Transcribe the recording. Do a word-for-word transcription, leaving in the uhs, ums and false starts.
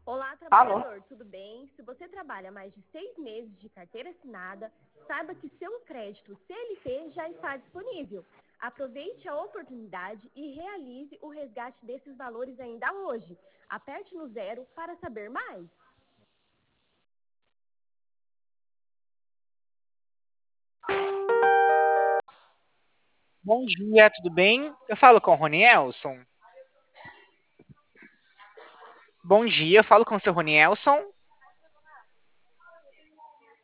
Olá, Alô? trabalhador, tudo bem? Se você trabalha mais de seis meses de carteira assinada, saiba que seu crédito C L T já está disponível. Aproveite a oportunidade e realize o resgate desses valores ainda hoje. Aperte no zero para saber mais. Bom dia, tudo bem? Eu falo com o Ronielson. Bom dia, eu falo com o seu Ronielson.